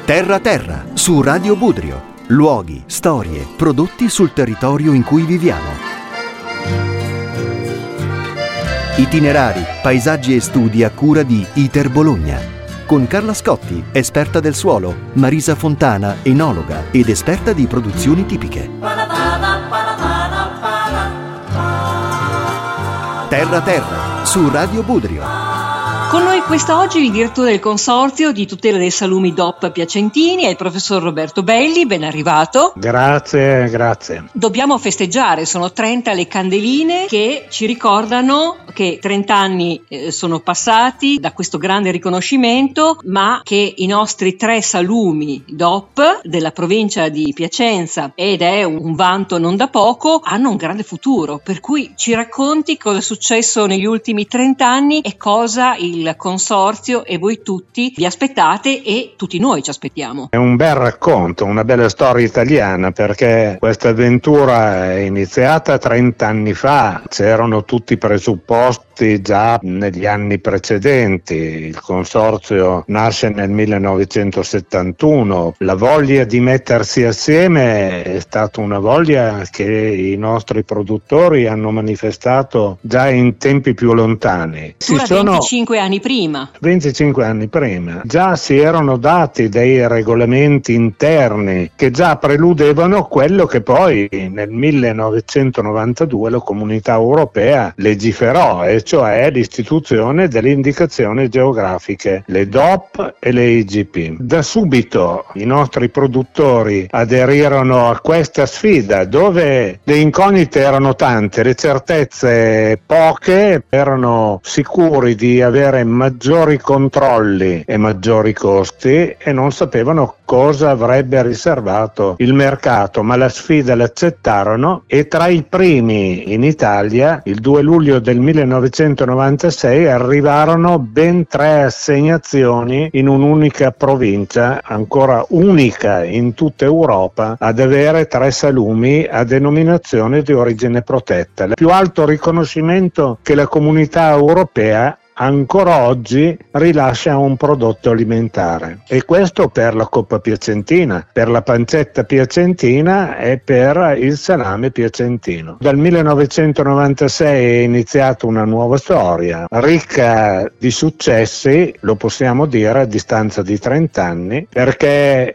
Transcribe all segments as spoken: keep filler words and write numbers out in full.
Terra Terra, su Radio Budrio. Luoghi, storie, prodotti sul territorio in cui viviamo. Itinerari, paesaggi e studi a cura di ITER Bologna. Con Carla Scotti, esperta del suolo, Marisa Fontana, enologa ed esperta di produzioni tipiche. Terra Terra, su Radio Budrio. Con noi quest'oggi il direttore del Consorzio di tutela dei salumi D O P Piacentini è il professor Roberto Belli, ben arrivato. Grazie, grazie. Dobbiamo festeggiare, sono trenta le candeline che ci ricordano che trenta anni eh, sono passati da questo grande riconoscimento, ma che i nostri tre salumi D O P della provincia di Piacenza, ed è un vanto non da poco, hanno un grande futuro, per cui ci racconti cosa è successo negli ultimi trenta anni e cosa il il Consorzio e voi tutti vi aspettate e tutti noi ci aspettiamo. È un bel racconto, una bella storia italiana, perché questa avventura è iniziata trenta anni fa, c'erano tutti i presupposti già negli anni precedenti. Il Consorzio nasce nel millenovecentosettantuno, la voglia di mettersi assieme è stata una voglia che i nostri produttori hanno manifestato già in tempi più lontani. Si sono venticinque anni prima. venticinque anni prima. Già si erano dati dei regolamenti interni che già preludevano quello che poi nel millenovecentonovantadue la Comunità Europea legiferò, e cioè l'istituzione delle indicazioni geografiche, le D O P e le I G P. Da subito i nostri produttori aderirono a questa sfida, dove le incognite erano tante, le certezze poche, erano sicuri di avere maggiori controlli e maggiori costi e non sapevano cosa avrebbe riservato il mercato, ma la sfida l'accettarono e tra i primi in Italia il due luglio del millenovecentonovantasei arrivarono ben tre assegnazioni in un'unica provincia, ancora unica in tutta Europa, ad avere tre salumi a denominazione di origine protetta. Il più alto riconoscimento che la Comunità Europea ancora oggi rilascia un prodotto alimentare, e questo per la coppa piacentina, per la pancetta piacentina e per il salame piacentino. Dal millenovecentonovantasei è iniziata una nuova storia ricca di successi, lo possiamo dire a distanza di trenta anni, perché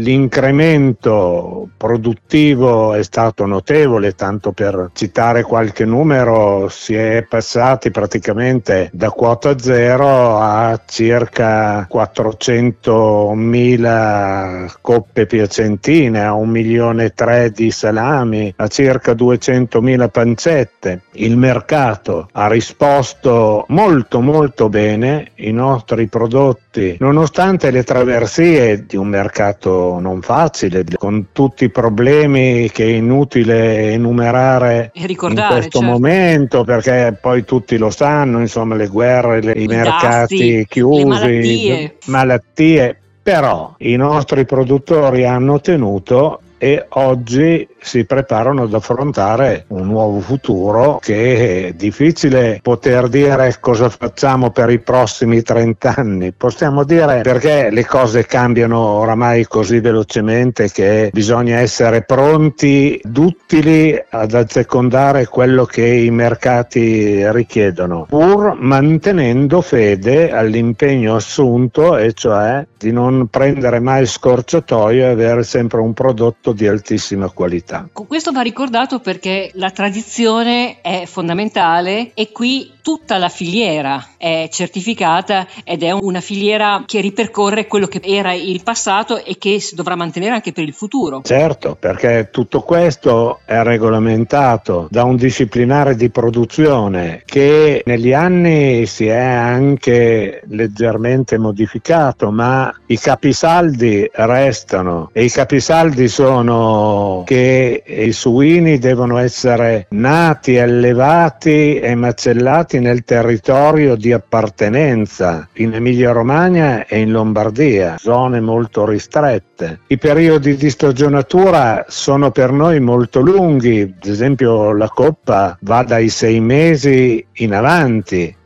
l'incremento produttivo è stato notevole. Tanto per citare qualche numero, si è passati praticamente da quota zero a circa quattrocentomila coppe piacentine, a un milione e tre di salami, a circa duecentomila pancette. Il mercato ha risposto molto molto bene. I nostri prodotti, nonostante le traversie di un mercato non facile, con tutti i problemi che è inutile enumerare e ricordare, in questo certo. momento, perché poi tutti lo sanno, insomma, le guerre, Le, i, I mercati dasti, chiusi, le malattie. malattie, però i nostri produttori hanno tenuto e oggi si preparano ad affrontare un nuovo futuro, che è difficile poter dire cosa facciamo per i prossimi trenta anni. Possiamo dire, perché le cose cambiano oramai così velocemente, che bisogna essere pronti, duttili ad assecondare quello che i mercati richiedono, pur mantenendo fede all'impegno assunto, e cioè di non prendere mai scorciatoio e avere sempre un prodotto di altissima qualità. Questo va ricordato perché la tradizione è fondamentale e qui tutta la filiera è certificata ed è una filiera che ripercorre quello che era il passato e che si dovrà mantenere anche per il futuro. Certo, perché tutto questo è regolamentato da un disciplinare di produzione che negli anni si è anche leggermente modificato, ma i capisaldi restano, e i capisaldi sono che i suini devono essere nati, allevati e macellati nel territorio di appartenenza, in Emilia-Romagna e in Lombardia, zone molto ristrette. I periodi di stagionatura sono per noi molto lunghi, ad esempio la coppa va dai sei mesi in avanti.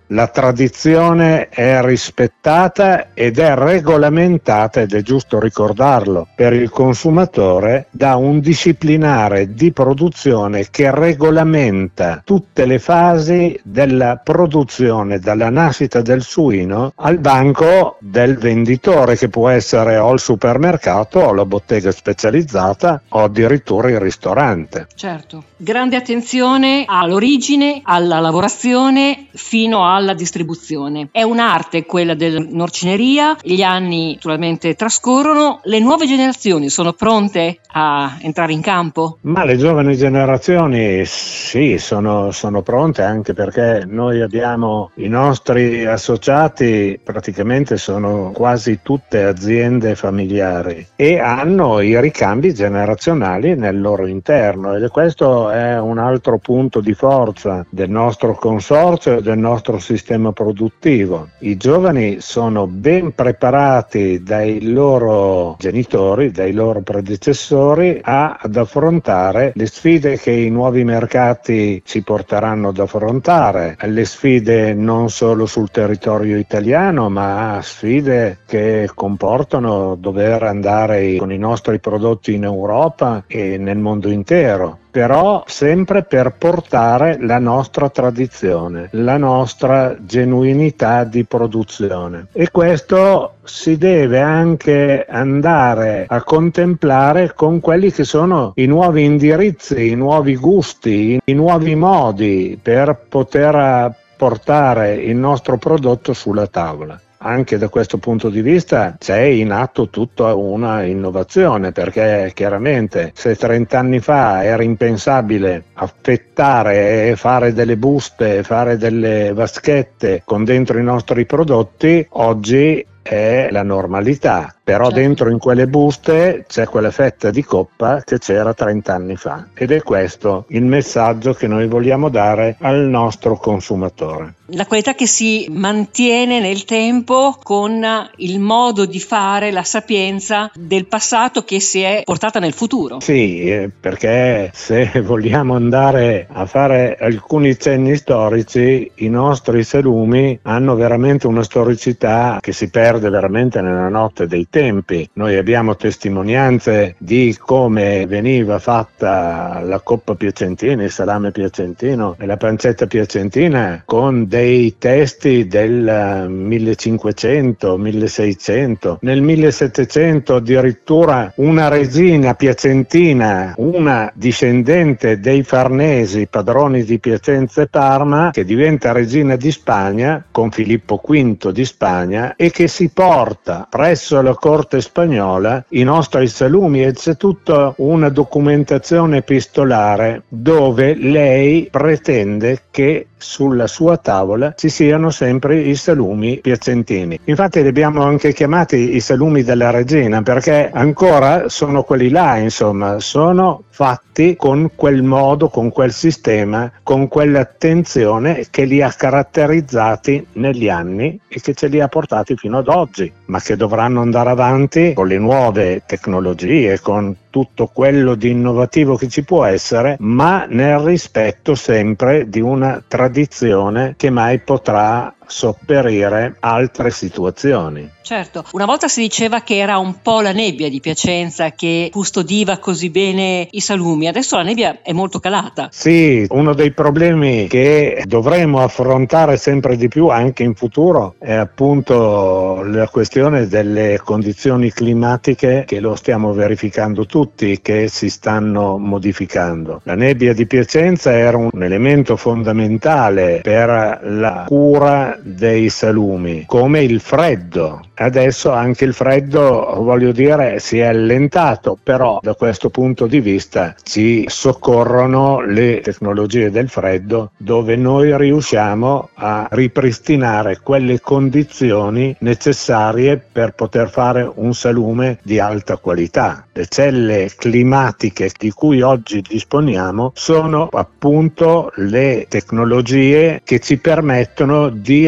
la tradizione è rispettata ed è regolamentata, ed è giusto ricordarlo, per il consumatore da un disciplinare di produzione che regolamenta tutte le fasi della produzione, dalla nascita del suino al banco del venditore, che può essere o il supermercato o la bottega specializzata o addirittura il ristorante. Certo, grande attenzione all'origine, alla lavorazione fino alla distribuzione. È un'arte quella dell'orcineria, gli anni naturalmente trascorrono, le nuove generazioni sono pronte a entrare in campo? Ma le giovani generazioni sì, sono, sono pronte, anche perché noi abbiamo i nostri associati, praticamente sono quasi tutte aziende familiari e hanno i ricambi generazionali nel loro interno, ed questo è un altro punto di forza del nostro consorzio e del nostro sistema produttivo. I giovani sono ben preparati dai loro genitori, dai loro predecessori a, ad affrontare le sfide che i nuovi mercati ci porteranno ad affrontare, le sfide non solo sul territorio italiano, ma sfide che comportano dover andare con i nostri prodotti in Europa e nel mondo intero, però sempre per portare la nostra tradizione, la nostra genuinità di produzione. E questo si deve anche andare a contemplare con quelli che sono i nuovi indirizzi, i nuovi gusti, i nuovi modi per poter portare il nostro prodotto sulla tavola. Anche da questo punto di vista c'è in atto tutta una innovazione, perché chiaramente se trent'anni fa era impensabile affettare e fare delle buste, fare delle vaschette con dentro i nostri prodotti, oggi è la normalità. Però certo, dentro in quelle buste c'è quella fetta di coppa che c'era trent'anni fa, ed è questo il messaggio che noi vogliamo dare al nostro consumatore. La qualità che si mantiene nel tempo con il modo di fare, la sapienza del passato che si è portata nel futuro. Sì, perché se vogliamo andare a fare alcuni cenni storici, i nostri salumi hanno veramente una storicità che si perde veramente nella notte dei tempi. Noi abbiamo testimonianze di come veniva fatta la coppa piacentina, il salame piacentino e la pancetta piacentina con dei testi del millecinquecento, milleseicento. Nel millesettecento addirittura una regina piacentina, una discendente dei Farnesi, padroni di Piacenza e Parma, che diventa regina di Spagna con Filippo quinto di Spagna e che si porta presso la corte spagnola i nostri salumi, e c'è tutta una documentazione epistolare dove lei pretende che sulla sua tavola ci siano sempre i salumi piacentini. Infatti li abbiamo anche chiamati i salumi della regina, perché ancora sono quelli là, insomma, sono fatti con quel modo, con quel sistema, con quell'attenzione che li ha caratterizzati negli anni e che ce li ha portati fino ad oggi, ma che dovranno andare avanti con le nuove tecnologie, con tutto quello di innovativo che ci può essere, ma nel rispetto sempre di una tradizione che mai potrà sopperire altre situazioni. Certo, una volta si diceva che era un po' la nebbia di Piacenza che custodiva così bene i salumi, adesso la nebbia è molto calata. Sì, uno dei problemi che dovremo affrontare sempre di più anche in futuro è appunto la questione delle condizioni climatiche, che lo stiamo verificando tutti, che si stanno modificando. La nebbia di Piacenza era un elemento fondamentale per la cura dei salumi, come il freddo. Adesso anche il freddo, voglio dire, si è allentato, però da questo punto di vista ci soccorrono le tecnologie del freddo, dove noi riusciamo a ripristinare quelle condizioni necessarie per poter fare un salume di alta qualità. Le celle climatiche di cui oggi disponiamo sono appunto le tecnologie che ci permettono di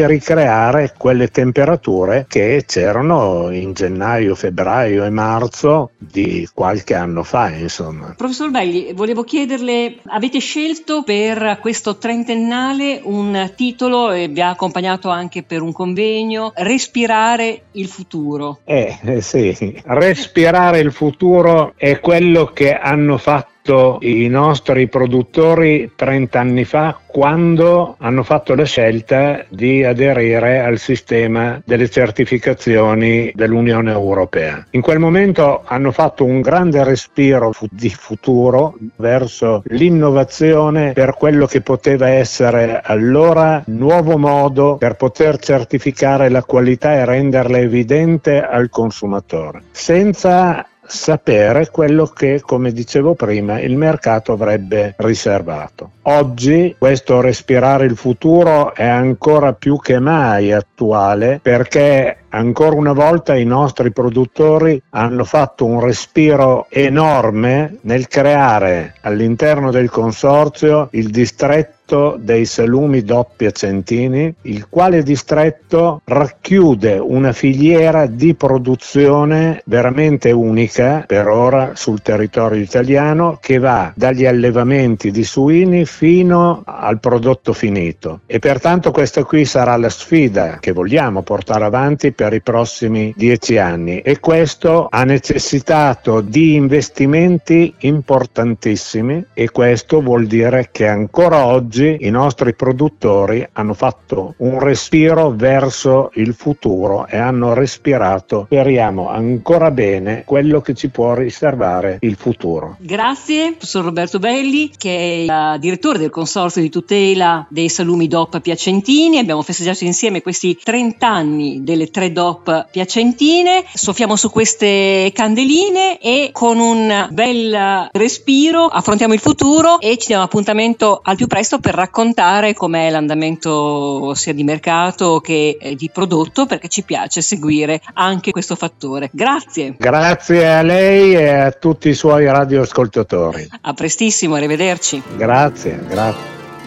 di ricreare quelle temperature che c'erano in gennaio, febbraio e marzo di qualche anno fa, insomma. Professor Belli, volevo chiederle, avete scelto per questo trentennale un titolo e vi ha accompagnato anche per un convegno, Respirare il futuro. Eh, eh sì, respirare il futuro è quello che hanno fatto i nostri produttori trent'anni fa, quando hanno fatto la scelta di aderire al sistema delle certificazioni dell'Unione Europea. In quel momento hanno fatto un grande respiro di futuro verso l'innovazione per quello che poteva essere allora nuovo modo per poter certificare la qualità e renderla evidente al consumatore, senza sapere quello che, come dicevo prima, il mercato avrebbe riservato. Oggi questo respirare il futuro è ancora più che mai attuale, perché ancora una volta i nostri produttori hanno fatto un respiro enorme nel creare all'interno del consorzio il distretto dei salumi D O P piacentini, il quale distretto racchiude una filiera di produzione veramente unica per ora sul territorio italiano, che va dagli allevamenti di suini fino al prodotto finito, e pertanto questa qui sarà la sfida che vogliamo portare avanti per i prossimi dieci anni, e questo ha necessitato di investimenti importantissimi, e questo vuol dire che ancora oggi i nostri produttori hanno fatto un respiro verso il futuro e hanno respirato, speriamo ancora bene, quello che ci può riservare il futuro. Grazie, professor Roberto Belli, che è il direttore del Consorzio di tutela dei salumi D O P piacentini. Abbiamo festeggiato insieme questi trenta anni delle tre D O P piacentine. Soffiamo su queste candeline e con un bel respiro affrontiamo il futuro e ci diamo appuntamento al più presto per raccontare com'è l'andamento sia di mercato che di prodotto, perché ci piace seguire anche questo fattore. Grazie. Grazie a lei e a tutti i suoi radioascoltatori. A prestissimo, arrivederci. Grazie, grazie.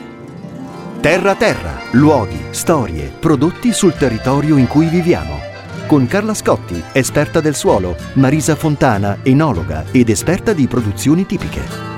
Terra Terra, luoghi, storie, prodotti sul territorio in cui viviamo. Con Carla Scotti, esperta del suolo, Marisa Fontana, enologa ed esperta di produzioni tipiche.